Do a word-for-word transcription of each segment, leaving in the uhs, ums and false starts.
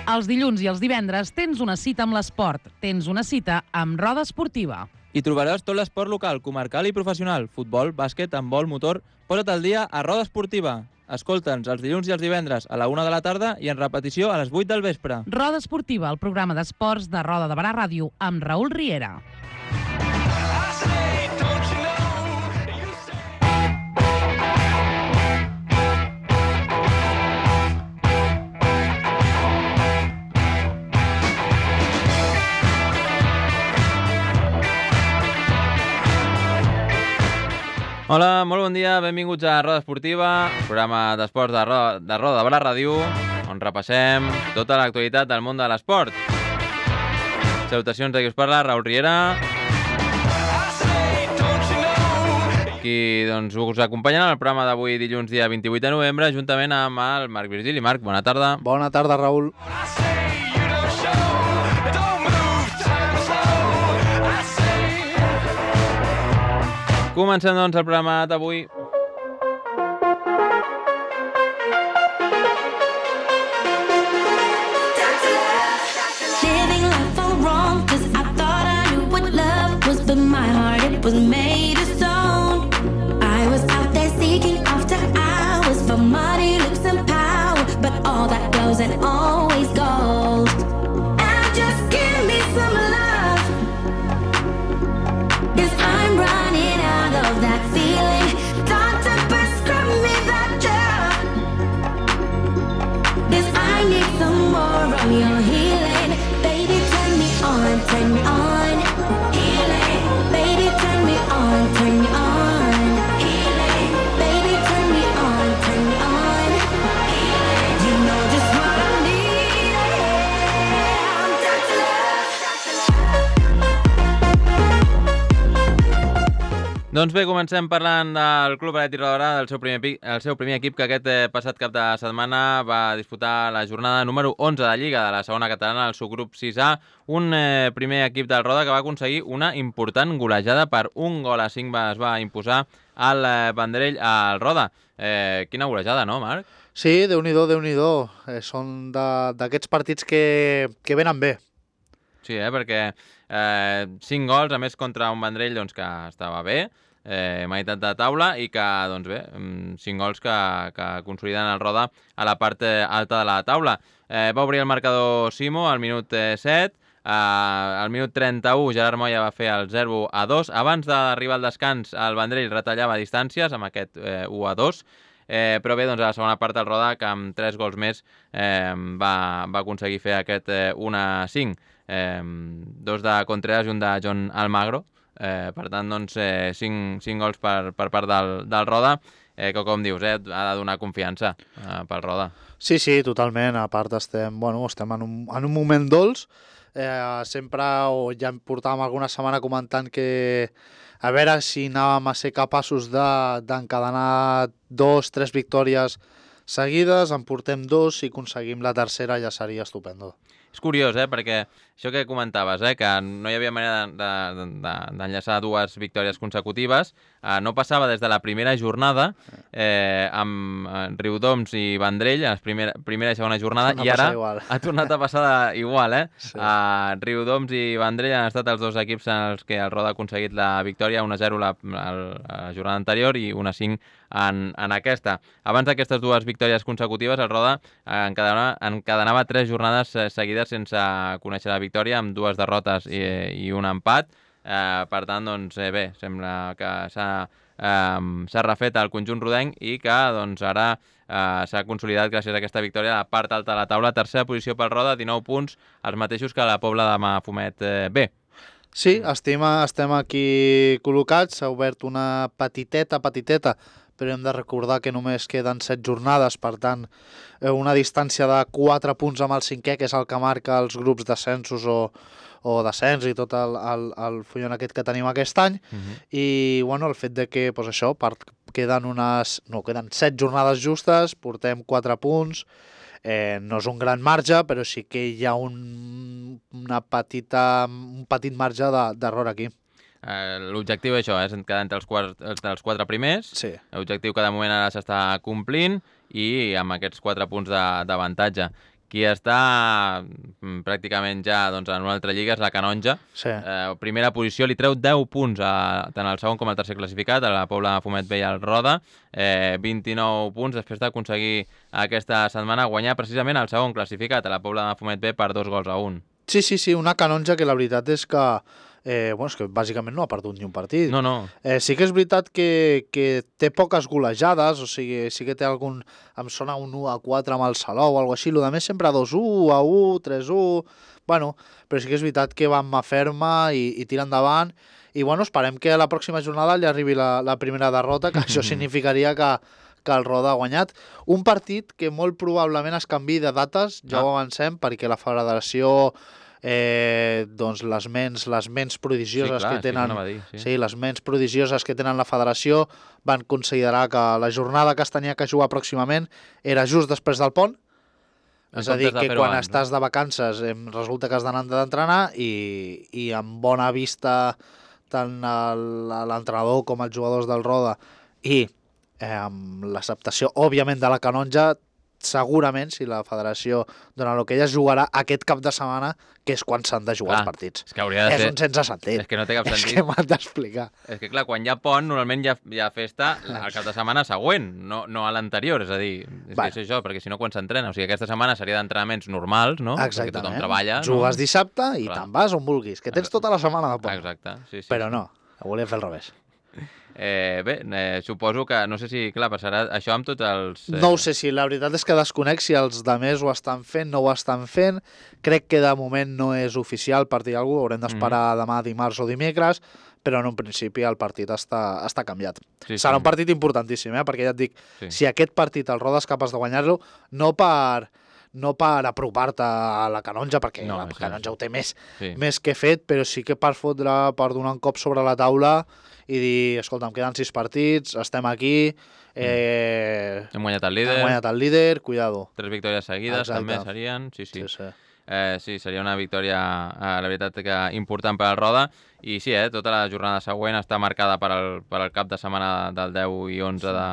Els dilluns i els divendres tens una cita amb l'esport. Tens una cita amb Roda Esportiva. Hi trobaràs tot l'esport local, comarcal i professional. Futbol, bàsquet, handbol, motor... Posa't al dia a Roda Esportiva. Escolta'ns els dilluns i els divendres a la una de la tarda i en repetició a les vuit del vespre. Roda Esportiva, el programa d'esports de Roda de Barà Ràdio amb Raül Riera. Hola, molt bon dia, benvinguts a Roda Esportiva, programa d'esports de Roda de, Roda de Barà Ràdio, on repassem tota l'actualitat del món de l'esport. Salutacions de qui us parla, Raül Riera. Qui doncs, us acompanya en el programa d'avui, dilluns, dia vint-i-vuit de novembre, juntament amb el Marc Virgili. Marc, bona tarda. Bona tarda, Raül. Comencem, doncs, el programa d'avui. Living life all wrong, cause I thought I knew what love was, but my heart, it was made of stone. I was out there seeking after hours for money, looks and power, but all that goes and always gold. And just give me some love, cause I'm running out of that feeling. Doctor, prescribe me that drug, cause I need some more of your healing. Baby, turn me on, turn me on. Healing. Baby, turn me on, turn me on. Healing. Baby, turn me on, turn me on. Healing. You know just what I need. I'm Doctor Love. Doncs bé, comencem parlant del Club Atlètic Roda Barà, del seu primer, equip, el seu primer equip, que aquest eh, passat cap de setmana va disputar la jornada número onze de Lliga de la segona catalana, el subgrup sis A, un eh, primer equip del Roda que va aconseguir una important golejada per un gol a cinc, va, es va imposar al eh, Vendrell al Roda. Eh, quina golejada, no, Marc? Sí, Déu-n'hi-do, Déu-n'hi-do. Eh, són d'aquests partits que, que venen bé. Sí, eh, perquè eh, cinc gols, a més contra un Vendrell doncs, que estava bé, eh, meitat de taula, i que, doncs bé, cinc gols que, que consoliden el Roda a la part eh, alta de la taula. Eh, va obrir el marcador Simo al minut eh, set, eh, al minut trenta-u Gerard Moya va fer el zero a dos, abans d'arribar al descans el Vendrell retallava distàncies amb aquest eh, u a dos, Eh, però bé, doncs a la segona part el Roda, que amb tres gols més eh, va, va aconseguir fer aquest eh, un a cinc. Eh, dos de Contreras i un de John Almagro. Eh, per tant, doncs, eh, cinc, cinc gols per, per part del, del Roda, eh, que, com dius, eh, ha de donar confiança eh, pel Roda. Sí, sí, totalment. A part, estem, bueno, estem en, un, en un moment dolç. Eh, sempre, o ja em portàvem alguna setmana comentant que a veure si anàvem a ser capaços d'encadenar de, dos, tres victòries seguides, en portem dos, si aconseguim la tercera ja seria estupendo. És curiós, eh, perquè això que comentaves, eh, que no hi havia manera d'enllaçar de, de, de, dues victòries consecutives, eh, no passava des de la primera jornada eh, amb eh, Riudoms i Vendrell, a la primera, primera i segona jornada, i ara igual. ha tornat a passar de, igual. Eh? Sí. Uh, Riudoms i Vendrell han estat els dos equips en els que el Roda ha aconseguit la victòria, un a zero la, la, la jornada anterior i un a cinc en, en aquesta. Abans d'aquestes dues victòries consecutives, el Roda encadenava, encadenava tres jornades seguides sense conèixer la victòria, amb dues derrotes i, i un empat. Eh, per tant, doncs, eh, bé, sembla que s'ha eh, refet el conjunt rodenc i que doncs, ara eh, s'ha consolidat gràcies a aquesta victòria a la part alta de la taula. Tercera posició pel Roda, dinou punts, els mateixos que la Pobla de Mafumet eh, B. Sí, estem, estem aquí col·locats, s'ha obert una petiteta, petiteta, però hem de recordar que només queden set jornades, per tant, una distància de quatre punts amb el cinquè, que és el que marca els grups d'ascensos o, o descens i tot el, el, el follon aquest que tenim aquest any. Uh-huh. I bueno, el fet de que, doncs això, part, queden unes, no, queden set jornades justes, portem quatre punts, eh, no és un gran marge, però sí que hi ha un, una petita, un petit marge d'error aquí. Eh, L'objectiu és això, és quedar entre els, quatre, entre els quatre primers. Sí. L'objectiu que de moment ara s'està complint i amb aquests quatre punts d'avantatge. Qui està mm, pràcticament ja doncs, en una altra lliga és la Canonja. Sí. Eh, primera posició, li treu deu punts a, tant al segon com al tercer classificat, a la Pobla de Fumet B i al Roda. Eh, vint-i-nou punts després d'aconseguir aquesta setmana guanyar precisament el segon classificat, a la Pobla de Fumet B, per dos gols a un. Sí, sí, sí, una Canonja que la veritat és que, eh, bueno, és que bàsicament no ha perdut ni un partit. No, no. Eh, sí que és veritat que, que té poques golejades, o sigui, sí que té algun... Em sona un u a quatre amb el Salou o alguna així, el més sempre dos u, a u, tres u... Bueno, però sí que és veritat que va amb mà ferma i, i tira endavant. I bueno, esperem que a la pròxima jornada li arribi la, la primera derrota, que això significaria que, que el Roda ha guanyat. Un partit que molt probablement es canviï de dates, ja Ah. ho avancem, perquè la federació... Eh, doncs les ments, les ments prodigioses Sí, clar, que tenen, sí, anava a dir, sí. sí, les ments prodigioses que tenen la federació van considerar que la jornada que es tenia que jugar pròximament era just després del pont. En És a dir, comptes de que fer-ho quan abans, estàs de vacances em, resulta que has d'anar d'entrenar i, i amb bona vista tant el- l'entrenador com els jugadors del Roda i eh, amb l'acceptació, òbviament, de la Canonja, segurament, si la federació dona el que ella jugarà aquest cap de setmana, que és quan s'han de jugar Clar, els partits. És que hauria de És ser... un sense sentit. És que no té cap És sentit. que m'han d'explicar. És que, clar, quan hi ha pont, normalment hi ha, hi ha festa el cap de setmana següent, no, no a l'anterior. És a dir, és, Bueno. que és això, perquè si no, quan s'entrena? O sigui, aquesta setmana seria d'entrenaments normals, no? Perquè tothom Exactament. treballa. Jugues no? dissabte i Clar. te'n vas on vulguis, que tens tota la setmana de pont. Exacte, sí, sí. Però sí. no, ho volia fer al revés. Eh, bé, eh, suposo que, no sé si, clar, passarà això amb tots els... Eh... No ho sé, si la veritat és que desconec si els de més ho estan fent, no ho estan fent. Crec que de moment no és oficial per dir alguna cosa, haurem d'esperar Mhm. demà, dimarts o dimecres, però en un principi el partit està, està canviat. Sí, Serà sí. un partit importantíssim, eh? Perquè ja et dic, Sí. si aquest partit el Roda és capaç de guanyar-lo, no per no per apropar-te a la Canonja, perquè No, la això Canonja sí. ho té més, Sí. més que fet, però sí que per fotre, per donar un cop sobre la taula i dir, escolta, em queden sis partits, estem aquí, eh, Hem guanyat el hem líder, guanyat el líder, cuidado. tres victòries seguides Exacte. també serien, sí, sí. Sí, sí. Eh, sí, seria una victòria, eh, la veritat, que important per al Roda. I sí, eh, tota la jornada següent està marcada per al, per al cap de setmana del deu i onze de,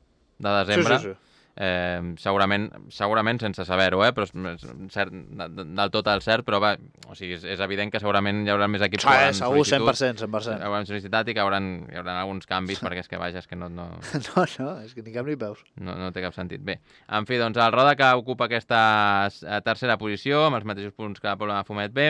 de desembre. Sí, sí, sí. Eh, segurament, segurament sense saber-ho, eh, però és és cert, del tot el cert, però va, o sigui, és, és evident que segurament hi haurà més equips que Sí, hauran segur, cent per sol·licitud, cent, cent per cent. hauran sol·licitat i que hauran, hi haurà alguns canvis perquè és que, vaja, és que no, no, No, no, és que ni cap ni peus. no, no té cap sentit. Bé, en fi, doncs el Roda que ocupa aquesta eh, tercera posició, amb els mateixos punts que la Pobla de Fumet B.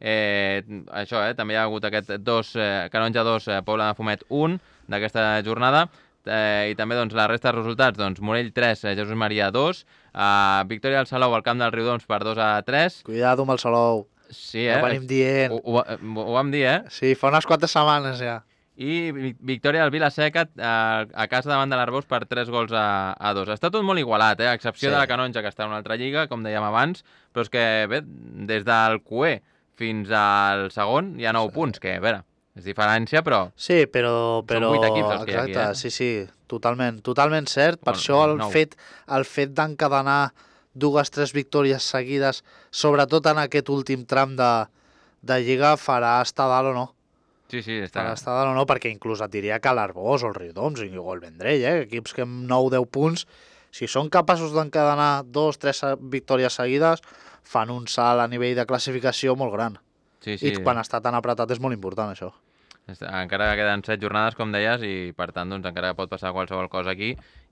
Eh, això, eh, també hi ha hagut aquest dos, eh, Canonja dos, eh, Pobla de Fumet un d'aquesta jornada. Eh, I també doncs, la resta de resultats, doncs, Morell tres, eh, Jesús Maria dos, eh, victòria al Salou al camp del Riudoms per dos a tres. Cuidado amb el Salou. Sí, Ho eh? venim dient. Ho, ho, ho, ho vam dir, eh? Sí, fa unes quantes setmanes ja. I vi- victòria del Vila-seca a, a casa davant de l'Arbós per tres gols a, a dos. Està tot molt igualat, eh? A excepció Sí. de la Canonja, que està en una altra lliga, com dèiem abans, però és que, bé, des del Q E fins al segon hi ha nou punts, que, a veure, és diferència, però... Sí, però... però vuit equips els que hi ha aquí, exacte, eh? sí, sí, totalment, totalment cert. Per Bueno, això el nou. fet, el fet d'encadenar dues, tres victòries seguides, sobretot en aquest últim tram de, de Lliga, farà estar dalt o no. Sí, sí, està... Farà estar dalt o no, perquè inclús et diria que l'Arbós o el Riudoms o el Vendrell, eh? Equips que amb nou deu punts, si són capaços d'encadenar dos, tres victòries seguides, fan un salt a nivell de classificació molt gran. Sí, I sí. quan està tan apretat és molt important, això. Està- Encara queden set jornades, com deies, i per tant, doncs, encara pot passar qualsevol cosa aquí.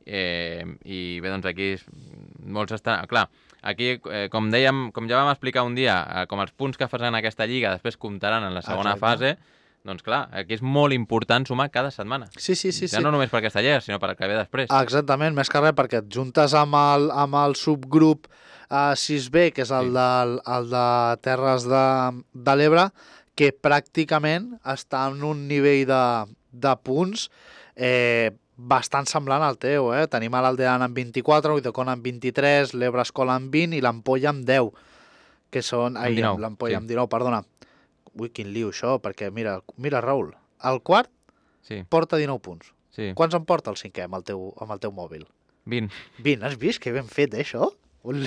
Eh, I bé, doncs aquí és- molts estan... Clar, aquí, eh, com dèiem, com ja vam explicar un dia, eh, com els punts que fas en aquesta lliga després comptaran en la segona Exacte. fase, doncs clar, aquí és molt important sumar cada setmana. Sí, sí, sí. ja sí. no només per aquesta lliga, sinó per el que ve després. Exactament, més que res, perquè et juntes amb el, amb el subgrup eh, sis B, que és el, Sí. de, el de Terres de, de l'Ebre, que pràcticament està en un nivell de, de punts eh, bastant semblant al teu. Eh? Tenim a l'Aldean amb vint-i-quatre, l'Uidecon amb vint-i-tres, l'Ebre Escola amb vint i l'Ampolla amb deu, que són... Amb Ai, dinou, l'Ampolla sí. amb dinou, perdona. Ui, quin liu això, perquè mira, mira Raül, el quart Sí, porta dinou punts. sí. Quants en porta el cinquè amb el teu, amb el teu mòbil? vint. vint, has vist que ben fet, eh, això? Ul-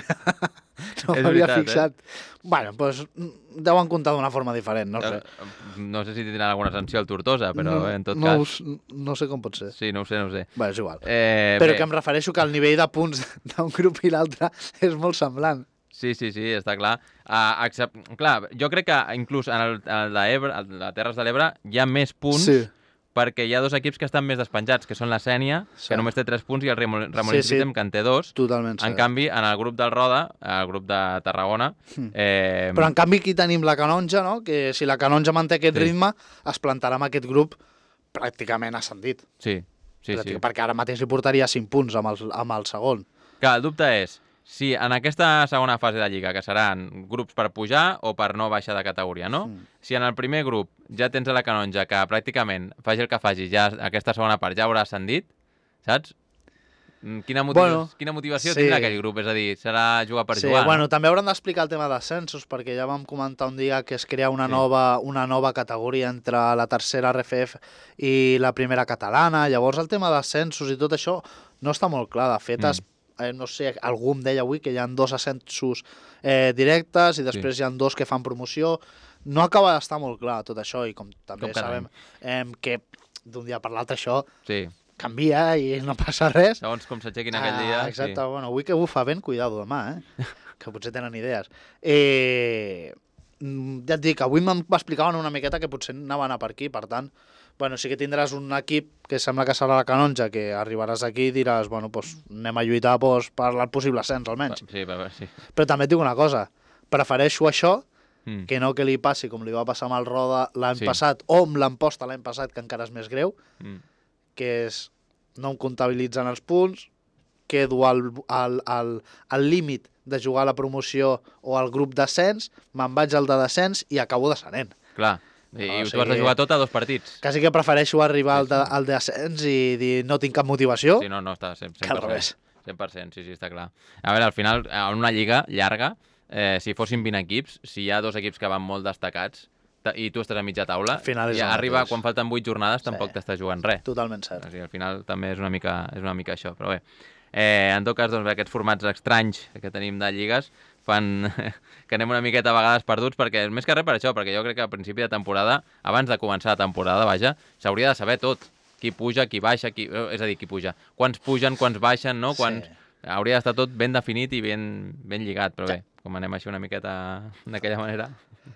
no És m'havia veritat, fixat. Bueno, doncs mm, deuen comptar d'una forma diferent, no sé. Eh, No sé si tindrà alguna sanció al Tortosa, però no, eh, en tot no, cas... us- no sé com pot ser. Sí, no ho sé, no ho sé. Bé, és igual. Eh, Però bé. que em refereixo que el nivell de punts d'un grup i l'altre és molt semblant. Sí, sí, sí, està clar. Uh, accept... Clar, jo crec que inclús en el, en el d'Ebre, el de Terres de l'Ebre, hi ha més punts Sí. perquè hi ha dos equips que estan més despenjats, que són la Sènia, Sí. que només té tres punts, i el Remol- Sí, Remolins sí. Vitem, que en té dos. Totalment En cert. canvi, en el grup del Roda, el grup de Tarragona... Mm. Eh, Però en canvi aquí tenim la Canonja, no? Que si la Canonja manté aquest Sí. ritme, es plantarà amb aquest grup pràcticament ascendit. Sí, sí, sí. Pràctic- Perquè ara mateix li portaria cinc punts amb el, amb el segon. Clar, el dubte és si en aquesta segona fase de Lliga, que seran grups per pujar o per no baixar de categoria, no? Mm. Si en el primer grup ja tens a la Canonja, que pràcticament, faci el que faci, ja aquesta segona part ja haurà ascendit, saps? Mm, Quina, motiva... Bueno, Quina motivació sí. tindrà aquell grup? És a dir, serà jugar per Sí, jugar, bueno, no? també hauran d'explicar el tema d'ascensos, perquè ja vam comentar un dia que es crea una, Sí. nova, una nova categoria entre la tercera R F F i la primera catalana. Llavors el tema d'ascensos i tot això no està molt clar. De fet, Mm. es, eh, no sé, algú em deia avui que hi ha dos ascensos eh, directes i després Sí. hi ha dos que fan promoció. No acaba d'estar molt clar tot això i com també Com cada sabem eh, que d'un dia per l'altre això Sí, canvia i no passa res. segons com s'aixequin aquell dia... Ah, exacte, sí. bueno, avui que bufa vent, cuidado demà, eh? que potser tenen idees. Eh, mm, ja et dic, avui m'explicaven una miqueta que potser anava a anar per aquí, per tant, bueno, sí que tindràs un equip que sembla que serà la Canonja, que arribaràs aquí i diràs, bueno, pues, anem a lluitar pues, per el possible ascens, almenys. Sí, però, sí. Però també et dic una cosa, prefereixo això Mm. que no que li passi com li va passar amb el Roda l'any Sí. passat, o amb l'Amposta l'any passat, que encara és més greu, Mm. que és no em comptabilitzen els punts, quedo al, al, al, al límit de jugar a la promoció o al grup d'ascens, me'n vaig al de descens i acabo descenent. Clar, i, O i tu has de sigui- jugar tot a dos partits. Quasi que prefereixo arribar al, de, al descens i dir no tinc cap motivació, Sí, no, no, està cent per que al cent. revés. cent per cent, sí, sí, està clar. A veure, al final, en una lliga llarga, eh, si fossin vint equips, si hi ha dos equips que van molt destacats ta- i tu estàs a mitja taula, Al final és i el arriba mateix. quan falten vuit jornades Sí. tampoc t'estàs jugant res. Totalment cert. O sigui, al final també és una mica, és una mica això, però bé. Eh, en tot cas, doncs, aquests formats estranys que tenim de lligues fan que anem una miqueta a vegades perduts, perquè més que res per això, perquè jo crec que a principi de temporada, abans de començar la temporada, vaja, s'hauria de saber tot. Qui puja, qui baixa, qui... és a dir, qui puja. Quants pugen, quants baixen, no? Quants... Sí. Hauria d'estar tot ben definit i ben, ben lligat, però bé, com anem així una miqueta d'aquella manera...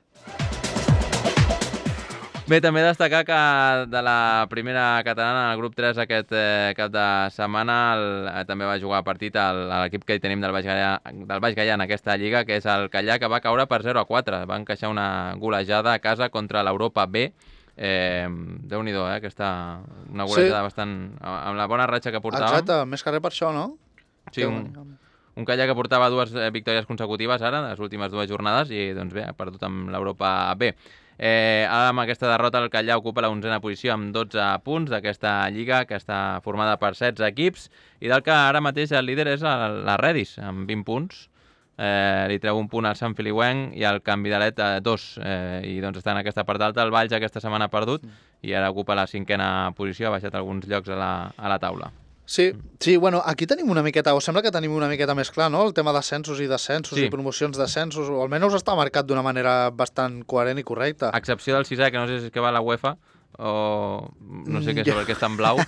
Bé, també destacar que de la primera catalana, el grup tres, aquest eh, cap de setmana, el, eh, també va jugar partit al- a l'equip que hi tenim del Baix, Gaià, del Baix Gaià en aquesta lliga, que és el Callà, que va caure per zero a quatre. Va encaixar una golejada a casa contra l'Europa B. Eh, Déu-n'hi-do, eh, aquesta, una golejada Sí. bastant... amb la bona ratxa que portàvem. Exacte, més que res per això, no? Sí, Que- un, un Callà que portava dues eh, victòries consecutives ara, les últimes dues jornades, i doncs bé, ha perdut amb l'Europa B. Eh, ara amb aquesta derrota el Callà ocupa la onzena posició amb dotze punts d'aquesta lliga que està formada per setze equips i del que ara mateix el líder és el, la Redis amb vint punts. Eh, li treu un punt al Sant Feliuenc i al Can Vidalet eh, dos eh, i doncs està en aquesta part alta. El Valls aquesta setmana ha perdut i ara ocupa la cinquena posició, ha baixat alguns llocs a la, a la taula. Sí, sí, bueno, aquí tenim una miqueta, o sembla que tenim una miqueta més clar, no?, el tema d'ascensos i descensos Sí. i promocions d'ascensos, o almenys està marcat d'una manera bastant coherent i correcta. A excepció del sisè, que no sé si és que va a la UEFA o no sé Mm, què, jo- sobre què està en blau.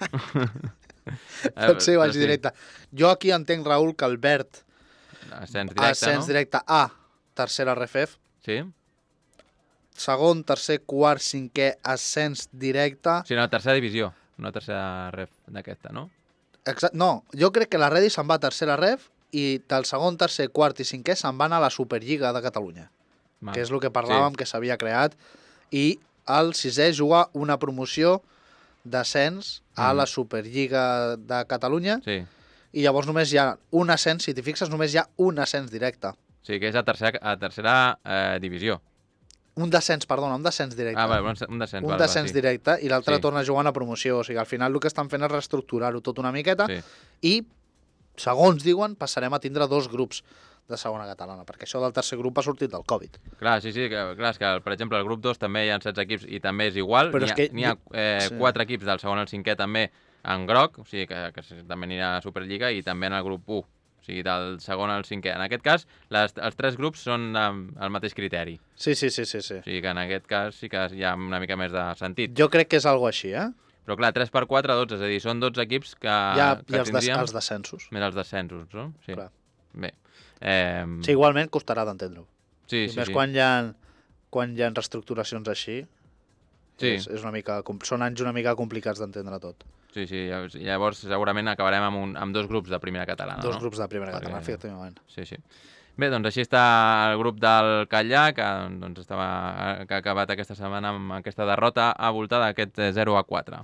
Pot ser, Però vaig directe. Jo aquí entenc, Raül, que el verd, Ascens directe, ascens no? directe a tercera R F F, Sí? segon, tercer, quart, cinquè, ascens directe... Sí, no, tercera divisió, no tercera ref d'aquesta, no? Exacte, no, jo crec que la Redi se'n va a tercera ref i del segon, tercer, quart i cinquè se'n van a la Superliga de Catalunya, Val. que és el que parlàvem, que s'havia creat, i el sisè juga una promoció d'ascens a Mm. la Superliga de Catalunya, Sí, i llavors només hi ha un ascens, si t'hi fixes, només hi ha un ascens directe. sí, que és a tercera, a tercera eh, divisió. Un descens, perdona, un descens directe. Ah, vale, un un descens. un val, descens val, sí. directe i l'altre Sí. torna a jugar a promoció. O sigui, al final el que estan fent és reestructurar-ho tot una miqueta Sí. i, segons diuen, passarem a tindre dos grups de segona catalana, perquè això del tercer grup ha sortit del Covid. Clar, sí, sí, que, clar, és que, per exemple, el grup dos també hi ha setze equips i també és igual. Però N'hi és ha, que n'hi ha eh, sí. quatre equips del segon al cinquè també en groc, o sigui que, que també anirà a la Superliga, i també en el grup u, o sigui, del segon al cinquè. En aquest cas, les, els tres grups són amb el mateix criteri. Sí, sí, sí, sí, sí. O sigui que en aquest cas sí que hi ha una mica més de sentit. Jo crec que és algo així, eh? Però clar, tres per quatre, dotze, és a dir, són dotze equips que, Hi ha, que hi ha els, des, tindríem els descensos. més els descensos, no? Sí. Clar. Bé, Eh, Sí, igualment costarà d'entendre-ho. sí, I sí, més sí. quan hi ha, quan hi ha reestructuracions així, Sí. és, és una mica, com- són anys una mica complicats d'entendre tot. Sí, sí, llavors- llavors segurament acabarem amb, un, amb dos grups de primera catalana, Dos no? grups de primera Perquè- catalana, efectivament. Sí, sí. Bé, doncs així està el grup del Catllà, que, doncs, estava, que ha acabat aquesta setmana amb aquesta derrota avoltada, aquest eh, zero a quatre.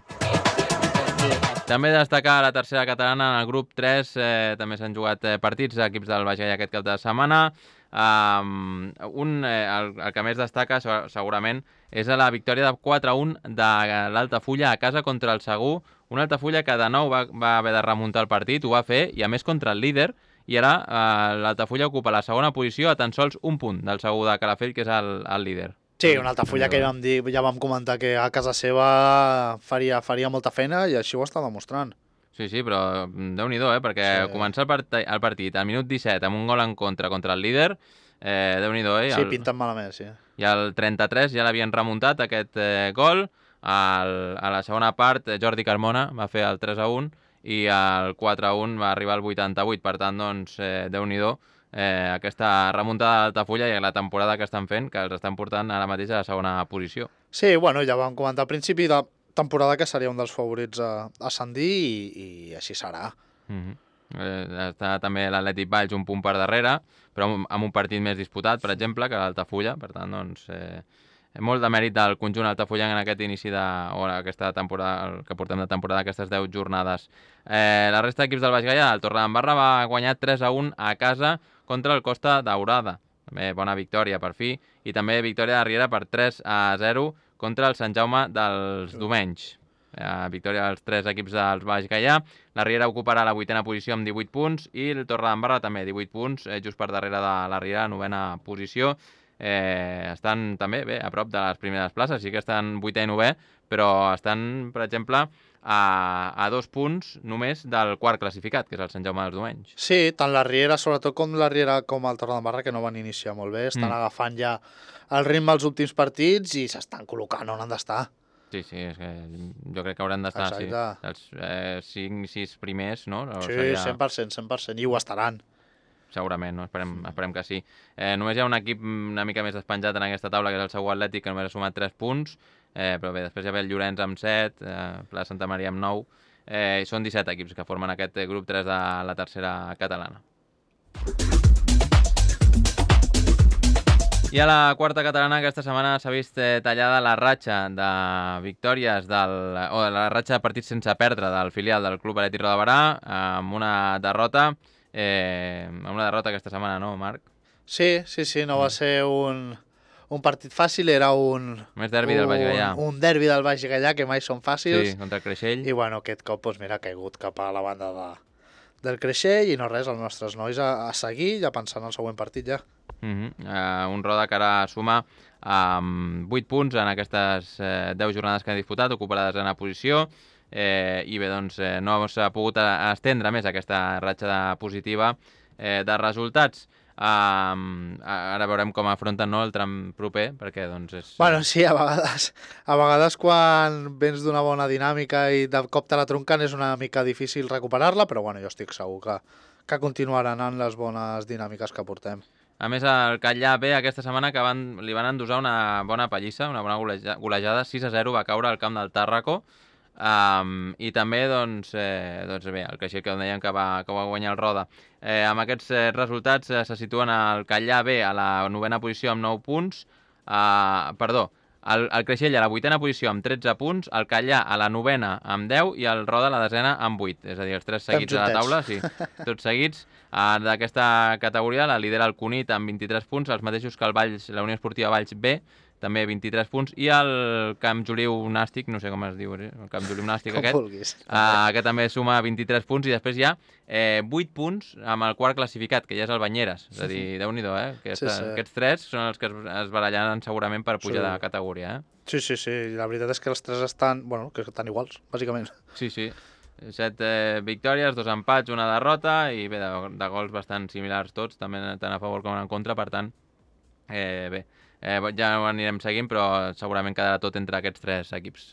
També destacar la tercera catalana en el grup tres, eh, també s'han jugat eh, partits, equips del Baix Gaià aquest cap de setmana. Um, un, eh, el, el que més destaca se- segurament és la victòria de quatre a un de l'Altafulla a casa contra el Segur, una Altafulla que de nou va, va haver de remuntar el partit, ho va fer, i a més contra el líder, i ara eh, l'Altafulla ocupa la segona posició a tan sols un punt del Segur de Calafell, que és el, el líder. Sí, una Altafulla que ja vam, dir, ja vam comentar que a casa seva faria, faria molta feina i així ho està demostrant. Sí, sí, però déu-n'hi-do, eh? Perquè Sí. començar el, part el partit al minut disset amb un gol en contra contra el líder, eh, déu-n'hi-do, eh? I Sí, el, pinten malament, sí. I al trenta-tres ja l'havien remuntat, aquest eh, gol. Al, a la segona part, eh, Jordi Carmona va fer el tres a un i el quatre a un va arribar al vuitanta-vuit. Per tant, doncs, eh, déu-n'hi-do, eh, aquesta remuntada d'Altafulla i la temporada que estan fent, que els estan portant ara mateix a la segona posició. Sí, bueno, ja vam comentar al principi de temporada que seria un dels favorits a ascendir i, i així serà. Mm -hmm. eh, està també l'Atlètic Valls un punt per darrere, però amb, amb un partit més disputat, per exemple, que l'Altafulla. Per tant, doncs, eh, molt de mèrit del conjunt altafullenc en aquest inici de, o en aquesta temporada, el que portem de temporada, aquestes deu jornades. Eh, la resta d'equips del Baix Gaià, el Torredembarra va guanyar tres a un a casa contra el Costa Daurada. També bona victòria per fi, i també victòria de Riera per tres a zero contra el Sant Jaume dels Domenys. Eh, victòria dels tres equips del Baix Gaià. La Riera ocuparà la vuitena posició amb divuit punts i el Torredembarra també divuit punts, eh, just per darrere de la Riera, novena posició. Eh, estan també bé a prop de les primeres places, sí que estan vuitè i novè, però estan, per exemple, a, a dos punts només del quart classificat, que és el Sant Jaume dels Domenys. Sí, tant la Riera, sobretot com la Riera com el Torredembarra, que no van iniciar molt bé, estan Mm. agafant ja el ritme als últims partits i s'estan col·locant on han d'estar. Sí, sí, és que jo crec que hauran d'estar sí, Exacte. els eh, cinc sis primers, no? O Sí, seria- cent per cent, cent per cent, i ho estaran. Segurament, no? Esperem, esperem que sí. Eh, només hi ha un equip una mica més despenjat en aquesta taula, que és el Segur Atlètic, que només ha sumat tres punts, eh, però bé, després hi ha el Llorenç amb set, eh, Pla de Santa Maria amb nou, eh, i són disset equips que formen aquest eh, grup tres de la tercera catalana. I a la quarta catalana aquesta setmana s'ha vist eh, tallada la ratxa de victòries del, o la ratxa de partits sense perdre del filial del Club Atlètic Roda de Barà, amb una derrota, eh, amb una derrota aquesta setmana, no, Marc? Sí, sí, sí, no va ser un, un partit fàcil, era un... Més derbi del Baix Gaià. Un, un derbi del Baix Gaià, que mai són fàcils. Sí, contra el Creixell. I bueno, aquest cop doncs, mira, ha caigut cap a la banda de, del Creixell i no res, els nostres nois a, a seguir, ja pensant en el següent partit ja. Uh -huh. uh, un Roda que ara suma amb um, vuit punts en aquestes uh, deu jornades que ha disputat, ocupa la desena posició, eh, i bé, doncs eh, no s'ha pogut estendre més aquesta ratxa de positiva eh, de resultats. Um, ara veurem com afronten, no, el tram proper, perquè doncs és... Bueno, sí, a vegades, a vegades quan vens d'una bona dinàmica i de cop te la trunquen és una mica difícil recuperar-la, però bueno, jo estic segur que, que continuaran en les bones dinàmiques que portem. A més, el Catllà B aquesta setmana que van, li van endosar una bona pallissa, una bona goleja, golejada, sis a zero va caure al camp del Tàrraco, um, i també, doncs, eh, doncs bé, el Creixell que dèiem que va, que va guanyar el Roda. Eh, amb aquests eh, resultats eh, se situen el Catllà B a la novena posició amb nou punts, uh, perdó, el, el Creixell a la vuitena posició amb tretze punts, el Catllà a la novena amb deu i el Roda a la desena amb vuit, és a dir, els tres seguits a la taula, sí, tots seguits. Uh, D'aquesta categoria la lidera el Cunit amb vint-i-tres punts, els mateixos que el Valls, la Unió Esportiva Valls B, també vint-i-tres punts, i el Camp Juliu Nàstic, no sé com es diu, eh? el Camp Juliu Nàstic Com aquest, vulguis. uh, que també suma vint-i-tres punts, i després hi ha eh, vuit punts amb el quart classificat, que ja és el Banyeres, és a dir, déu-n'hi-do, eh? Aquesta, Sí, sí. Aquests tres són els que es, es barallaran segurament per pujar Sí. de categoria, eh? Sí, sí, sí, la veritat és que els tres estan, bueno, que estan iguals, bàsicament. Sí, sí. Set eh, victòries, dos empats, una derrota, i bé, de, de gols bastant similars tots, també tant a favor com en contra, per tant, eh, bé, eh, ja ho anirem seguint, però segurament quedarà tot entre aquests tres equips.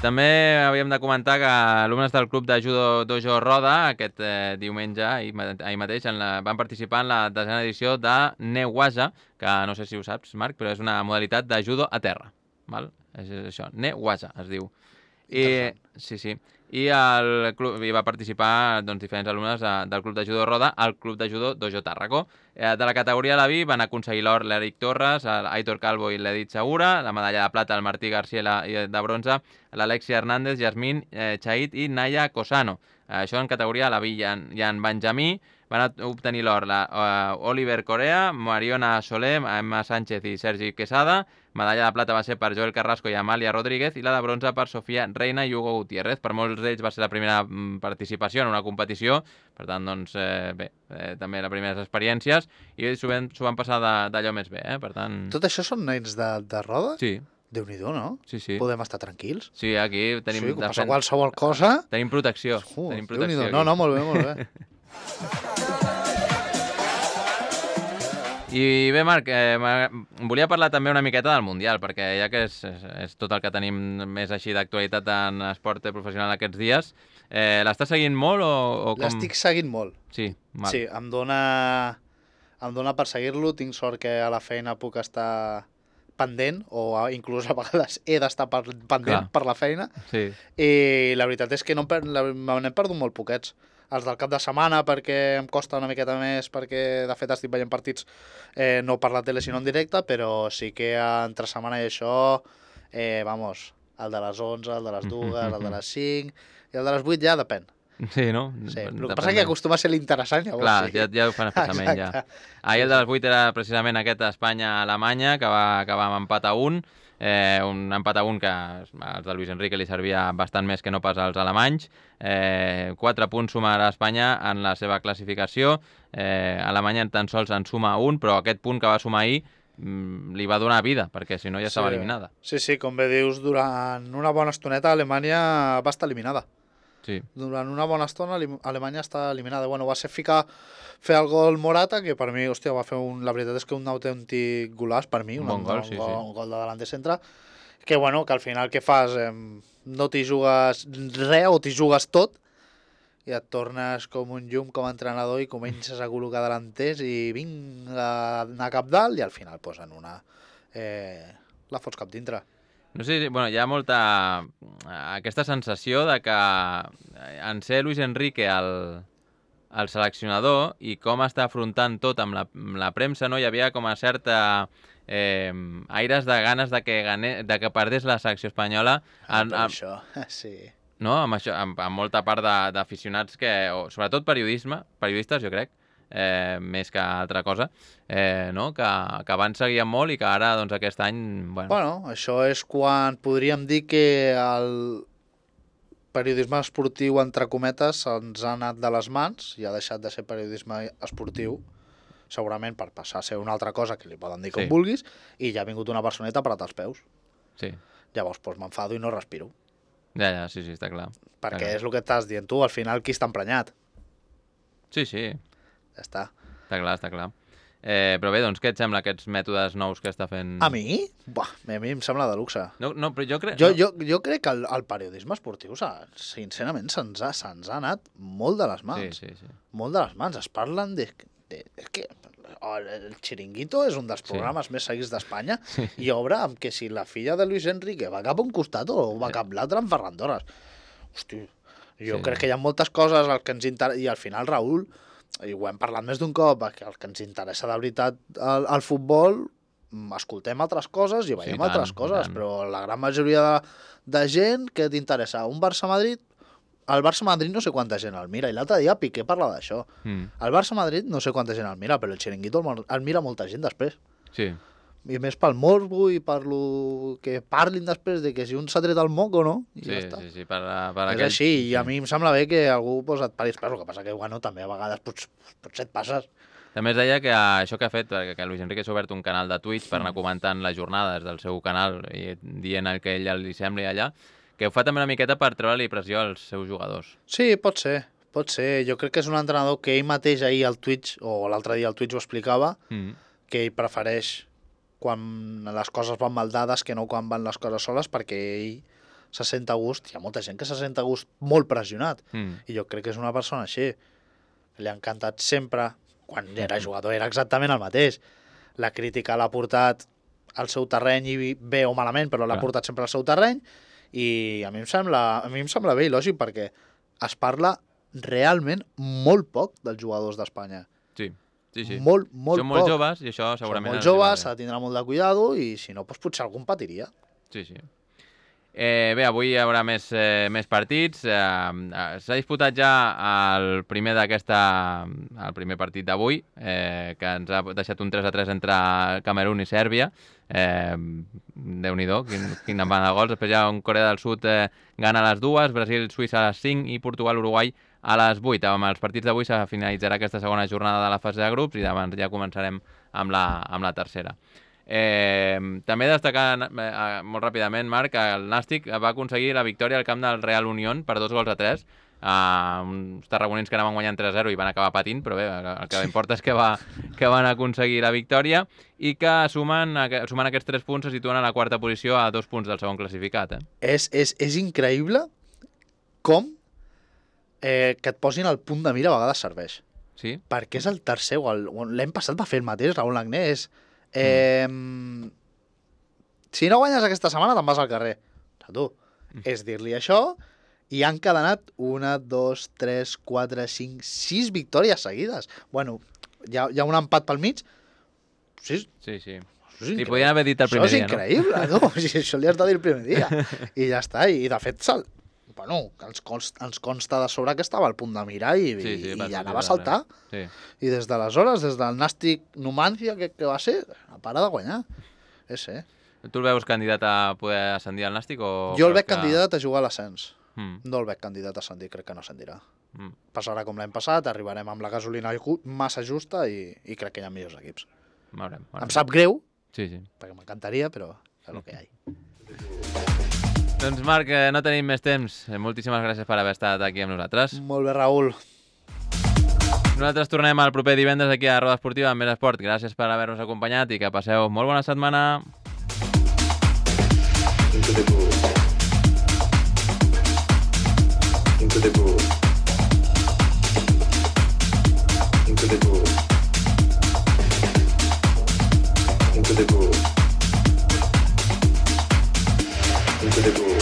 També havíem de comentar que alumnes del club de judo Dojo Roda aquest eh, diumenge, ahir, ahir mateix, en la, van participar en la desena edició de Newaja, que no sé si ho saps, Marc, però és una modalitat de judo a terra. Val? És, és això, Newaja es diu. I, sí, sí. I el club, hi va participar doncs, diferents alumnes de, del club de judo Roda al club de judo Dojo Tàrraco. Eh, de la categoria de la B I van aconseguir l'or l'Eric Torres, l'Aitor Calvo i l'Edith Segura, la medalla de plata el Martí García i de bronze l'Alexia Hernández, Yasmín eh, Chait i Naya Cosano. Eh, això en categoria de la B I. Hi ha, hi ha en Benjamí, van obtenir l'or uh, Oliver Corea, Mariona Soler, Emma Sánchez i Sergi Quesada. Medalla de plata va ser per Joel Carrasco i Amàlia Rodríguez i la de bronze per Sofia Reina i Hugo Gutiérrez. Per molts d'ells va ser la primera participació en una competició, per tant, doncs, eh, bé, eh, també les primeres experiències i s'ho van, van passar d'allò més bé, eh? Per tant... Tot això són nens de, de roda? Sí. Déu-n'hi-do, no? Sí, sí. Podem estar tranquils? Sí, aquí tenim... Sí, quan passa qualsevol cosa... Tenim protecció. Uh, tenim protecció no, no, molt bé, molt bé. I bé, Marc, eh, volia parlar també una miqueta del Mundial, perquè ja que és, és, és tot el que tenim més així d'actualitat en esport professional aquests dies, eh, l'estàs seguint molt o, o com? L'estic seguint molt. Sí, mal. Sí, em dona, em dona per seguir-lo, tinc sort que a la feina puc estar pendent, o inclús a vegades he d'estar pendent Clar. per la feina, sí. I la veritat és que no, me n'he perdut molt poquets. Els del cap de setmana, perquè em costa una miqueta més, perquè de fet estic veient partits eh, no per la tele sinó en directe, però sí que entre setmana i això, eh, vamos, el de les onze, el de les dues, el de les cinc, i el de les vuit ja depèn. Sí, no? Sí, el que passa és que acostuma a ser l'interessant, llavors Clar, sí. ja, ja ho fan especialment, ja. Ahir el de les vuit era precisament aquest Espanya-Alemanya, que va acabar amb empat a un, eh, un empat a un que als de Luis Enrique li servia bastant més que no pas als alemanys. Eh, quatre punts sumarà Espanya en la seva classificació, eh, Alemanya tan sols en suma un, però aquest punt que va sumar ahir mm, li va donar vida, perquè si no ja estava sí. eliminada. Sí, sí, com bé dius, durant una bona estoneta Alemanya va estar eliminada. Sí. Durant una bona estona Alemanya està eliminada. Bueno, va ser ficar, fer el gol Morata, que per mi, hòstia, va fer un... La veritat és que un autèntic golàs per mi, un, bon gol, un, sí, gol, sí. un gol de davant de centre, que bueno, que al final què fas? Eh, no t'hi jugues res o t'hi jugues tot i et tornes com un llum com a entrenador i comences a col·locar delanters i vinga a anar cap dalt i al final posen una... Eh, la fots cap dintre. No sé, bueno, hi ha molta... aquesta sensació de que en ser Luis Enrique el, el seleccionador i com està afrontant tot amb la, amb la premsa, no? Hi havia com a certa eh, aires de ganes de que, gane, de que perdés la selecció espanyola. En, en, això, sí. No? Amb, això, amb, amb molta part d'aficionats que, o, sobretot periodisme, periodistes, jo crec, Eh, més que altra cosa, eh, no? que, que abans seguien molt i que ara, doncs, aquest any... Bueno. bueno, això és quan podríem dir que el periodisme esportiu, entre cometes, ens ha anat de les mans i ha deixat de ser periodisme esportiu, segurament per passar a ser una altra cosa que li poden dir com sí. vulguis, i ja ha vingut una personeta a parar els peus. Sí. Llavors, doncs, m'enfado i no respiro. Ja, ja, sí, sí, està clar. Perquè està clar. és el que estàs dient tu, al final qui està emprenyat? Sí, sí. Ja està. Està clar, està clar. Eh, però bé, doncs què et sembla aquests mètodes nous que està fent... A mi? Buah, a mi em sembla de luxe. No, no però jo crec... Jo, no. jo, jo crec que el, el periodisme esportiu, sincerament, se'ns ha, se ha anat molt de les mans. Sí, sí, sí. Molt de les mans. Es parlen de... de és que el Chiringuito és un dels programes sí. més seguits d'Espanya sí. i obre amb que si la filla de Luis Enrique va cap a un costat o va sí. cap l'altre en Ferran Torres. Hosti, jo sí. crec que hi ha moltes coses al que ens interessa... I al final, Raül, i ho hem parlat més d'un cop, que el que ens interessa de veritat al, al futbol, escoltem altres coses i veiem sí, tant, altres coses, tant. Però la gran majoria de, de gent que t'interessa un Barça-Madrid, el Barça-Madrid no sé quanta gent el mira, i l'altre dia Piqué parla d'això. Mm. El Barça-Madrid no sé quanta gent el mira, però el Chiringuito el, el mira molta gent després. Sí. I més pel morbo i per lo que parlin després de que si un s'ha tret el moc o no. I sí, ja està. sí, sí, per, per és aquell... així, sí. I a mi em sembla bé que algú pues, et paris per, el que passa que bueno, també a vegades potser, potser et passes. També es deia que això que ha fet, que Luis Enrique s'ha obert un canal de Twitch per anar comentant les jornades del seu canal i dient el que a ell li sembli allà, que ho fa també una miqueta per treure-li pressió als seus jugadors. Sí, pot ser, pot ser. Jo crec que és un entrenador que ell mateix ahir al Twitch, o l'altre dia al Twitch ho explicava, mm. que ell prefereix quan les coses van mal dades que no quan van les coses soles, perquè ell se sent a gust, hi ha molta gent que se sent a gust molt pressionat, Mm. i jo crec que és una persona així. Li ha encantat sempre, quan era jugador era exactament el mateix. La crítica l'ha portat al seu terreny, i bé o malament, però l'ha Clar. portat sempre al seu terreny, i a mi em sembla, a mi em sembla bé i lògic, perquè es parla realment molt poc dels jugadors d'Espanya. Sí, sí, sí. Molt, molt Són molt poc. joves i això Són segurament... molt els hi va joves, bé. s'ha de tindre molt de cuidado, i si no, doncs potser algun patiria. Sí, sí. Eh, bé, avui hi haurà més, eh, més partits. Eh, eh, S'ha disputat ja el primer d'aquesta, el primer partit d'avui, eh, que ens ha deixat un tres a tres entre Camerún i Sèrbia. Eh, Déu-n'hi-do, quin, quin van de gols. Després hi ha un Corea del Sud eh, gana a les dues, Brasil, Suïssa a les cinc i Portugal, Uruguai a les vuit. Amb els partits d'avui se finalitzarà aquesta segona jornada de la fase de grups i demà ja començarem amb la, amb la tercera. Eh, també destacar eh, molt ràpidament, Marc, que el Nàstic va aconseguir la victòria al camp del Real Unión per dos gols a tres. Uh, uns tarragonins que anaven guanyant tres a zero i van acabar patint, però bé, el que importa és que, va, que van aconseguir la victòria i que sumen, sumen aquests tres punts se situen a la quarta posició a dos punts del segon classificat. Eh? És, és, és increïble com eh, que et posin el punt de mira a vegades serveix. Sí? Perquè és el tercer, o el- o l'any passat va fer el mateix, Raúl Agnès. Eh, mm. Si no guanyes aquesta setmana, te'n vas al carrer. O sigui, tu, Mm. és dir-li això, i han encadenat una, dos, tres, quatre, cinc, sis victòries seguides. Bueno, hi ha, hi ha un empat pel mig. Sí, Sí, sí. això és Li increïble. podien haver dit el primer això és dia, no? increïble, no? O sigui, això li has de dir el primer dia. I ja està. I, de fet, sal... bueno, ens consta, ens consta de sobre que estava al punt de mirar i, Sí, sí, i, va i sortir anava a de saltar. Sí. I des d'aleshores, des del Nàstic Numancia, que, que va ser, no para de guanyar. És, eh? Tu el veus candidat a poder ascendir al Nàstic? O Jo el veig creus que- candidat a jugar a l'ascens. Mm, No el veig candidat a ascendir, crec que no ascendirà. mm. Passarà com l'any passat, arribarem amb la gasolina ju- massa justa i, i crec que hi ha millors equips. Veurem, veurem. Em sap greu, Sí, sí. perquè m'encantaria, però és el que hi ha. Doncs Marc, eh, no tenim més temps. Eh, Moltíssimes gràcies per haver estat aquí amb nosaltres. Molt bé, Raül. Nosaltres tornem el proper divendres aquí a Roda Esportiva amb Més Esport. Gràcies per haver-nos acompanyat i que passeu molt bona setmana. Into the pool. Into the pool. Into the pool. Into the pool. Into the pool.